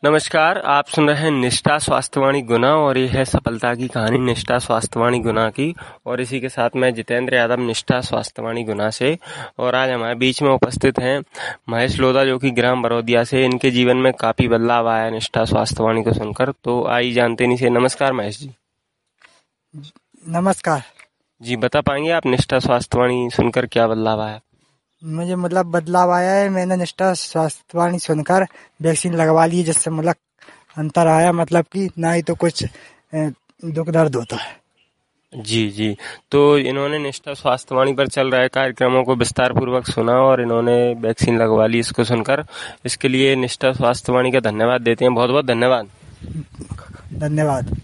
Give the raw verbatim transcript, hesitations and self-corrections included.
नमस्कार, आप सुन रहे हैं निष्ठा स्वास्थ्यवाणी गुना और ये है सफलता की कहानी निष्ठा स्वास्थ्यवाणी गुना की। और इसी के साथ मैं जितेंद्र यादव निष्ठा स्वास्थ्यवाणी गुना से। और आज हमारे बीच में उपस्थित हैं महेश लोधा जो कि ग्राम बरौदिया से। इनके जीवन में काफी बदलाव आया निष्ठा स्वास्थ्यवाणी को सुनकर, तो आई जानते नहीं से। नमस्कार महेश जी। नमस्कार जी, बता पाएंगे आप निष्ठा स्वास्थ्यवाणी सुनकर क्या बदलाव आया? मुझे मतलब बदलाव आया है। मैंने निष्ठा स्वास्थ्यवाणी सुनकर वैक्सीन लगवा ली, जिससे मतलब अंतर आया, मतलब कि ना ही तो कुछ दुख दर्द होता है। जी जी, तो इन्होंने निष्ठा स्वास्थ्यवाणी पर चल रहे कार्यक्रमों को विस्तार पूर्वक सुना और इन्होंने वैक्सीन लगवा ली इसको सुनकर। इसके लिए निष्ठा स्वास्थ्यवाणी का धन्यवाद देते हैं। बहुत बहुत धन्यवाद। धन्यवाद।